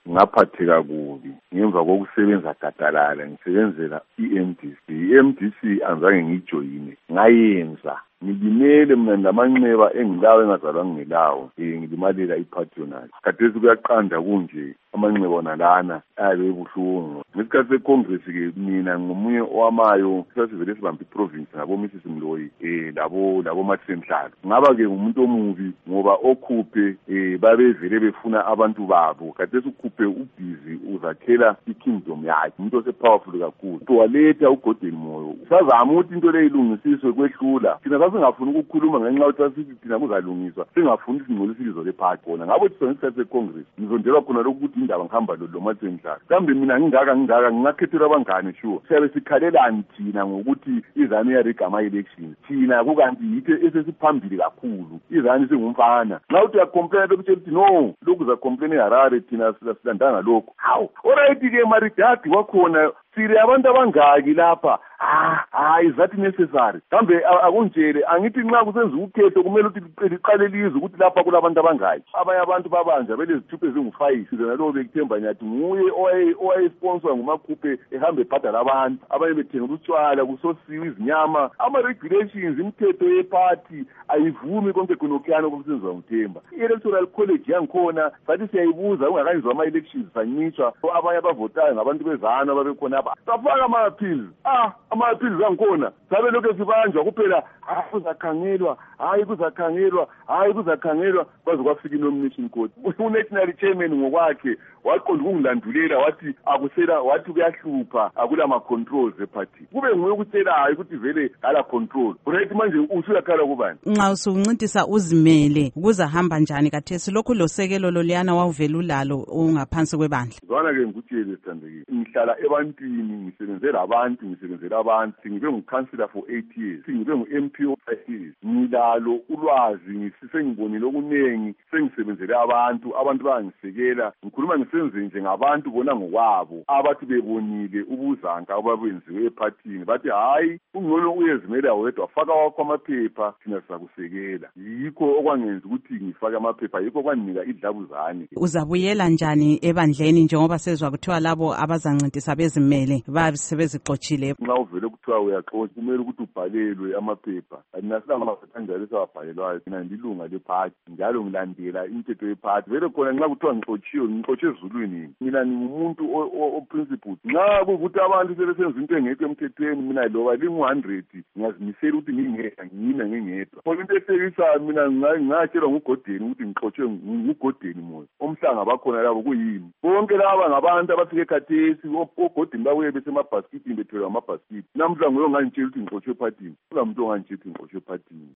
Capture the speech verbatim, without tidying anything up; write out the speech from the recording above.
ngaphatheka kubi ngemva kokusebenza gadalala ngisebenzela i-M D C. I-M D C anzange ngiyijoyine, ngayenza ngilimele mina namanxeba engilawo engazalwa ngelawo eh ngilimalela iPatronage. Khathesi kuyaqanda kunje amanxeba wona lana ayabe ebuhlungu. Ngesikhathi seCongress ke mina ngomunye owamayo sasivele sibambe iprovince ngabo Missus Mloyi eh labo labo Matsenhlalo. Ngaba ke umuntu omubi ngoba okhuphe eh babevele befuna abantu babo. Khathesi ukhuphe ubhizi uzakhela ikingdom yakhe. Umuntu osepowerful kakhulu. Towaletha uGordeni Moyo. Sazama ukuthi into le ilungisiswe kwehlula. Thina singafuni ukukhuluma ngenxa yokuthi sithi thina kuzalungiswa singafuni singcolisa ilizwe leParty khona ngabothi sonke seCongress ngizondelwa khona lokuthi indaba ngihamba lo Matsenhlalo kambe mina ngingaka ngingaka ngingakhethelwa abangane sure siyabe sikhalelani thina ngokuthi izani yarigama election thina kukanti yithe esesiphambili kakhulu izani singumfana nxa uthi uyacomplain ukuthi uthi no lokhu za complain eHarare thina silandanga lokho hawu alright ke maridadi wakhona sire abantu abangaki lapha ah hayi zathi necessary kambe akunjele angithi nxa kusenza ukhetho kumele ukuthi liqale lizwe ukuthi lapha kulabantu abangaki abanye abantu babanja bele zithuphe zingu-five sizona lo bekuthemba nyathi nguye owayesponsor ngumakhuphe ehamba ebhadala abantu abanye bethengela utshwala kusosiwe izinyama ama-regulations imithetho yeParty ayivumi konke khonokuyana kokusenziwa nguThemba. I-electoral college yangikhona sathi siyayibuza ungakanyizwa ama-elections sancishwa abanye abavotayo ngabantu bezana ababekhona safaka ama-appeals ah ama-appeals angikhona sabe lokho sibanjwa kuphela hayi kuzakhangelwa hayi kuzakhangelwa hayi kuzakhangelwa kwaze kwafika i-nomination court. U-national chairman ngokwakhe waqonda ukungilandulela wathi akusela wathi kuyahlupha akula ma-controls eParty kube nguye ukutshelayo ukuthi vele kala control right manje usuyakhala kubani nxa usuncintisa uzimele kuzahamba njani kathesi lokhu losekelo loliyana wawuvela ulalo ungaphansi kwebandla zwana ke ngikutshele sithandekile ngihlala ebantwini ngisebenzela abantu ngisebenzela abantu ngibe ngu-councillor for eight years ngibe ngu-M P of five years ngilalo ulwazi ngisisengibonile okunengi sengisebenzele abantu abantu bayangisekela ngikhuluma ngisenze nje ngabantu bona ngokwabo abathi bebonile ubuzanka ababenziwe ePartyini bathi hayi ungcono uyezimela wedwa faka wakho amaphepha thina sizakusekela yikho okwangenza ukuthi ngifake amaphepha yikho kwanika idlabuzane. Uzabuyela njani ebandleni njengoba sezwa kuthiwa labo abazancintisa bezimele basebezixoxile nxa uvele kuthiwa uyaxoxa kumele ukuthi ubhalelwe amaphepha aninasila amaphepha anjalo esawabhalelwayo mina ngilunga leParty njalo ngilandela imithetho yeParty vele khona nxa kuthiwa ngixotshiwe ngixotshe ezulwini mina ngingumuntu oprincipled nxa kuvuthi abantu sebesenza into engekho emthethweni mina loba lingu-one hundred ngiyazimisela ukuthi ngingedwa ngime ngingedwa khona into ehlekisayo mina ngatshelwa nguGordeni ukuthi ngixotshwe nguGordeni Moyo omhlanga bakhona labo kuyini bonke laba ngabantu abafike ekhathesi oGordeni babuye besemabhasikitini bethelwa amabhasikiti namhla nguye ongangitshela ukuthi ngixotshwe ePartyini kula muntu ongangitshela ukuthi ngixotshwe ePartyini.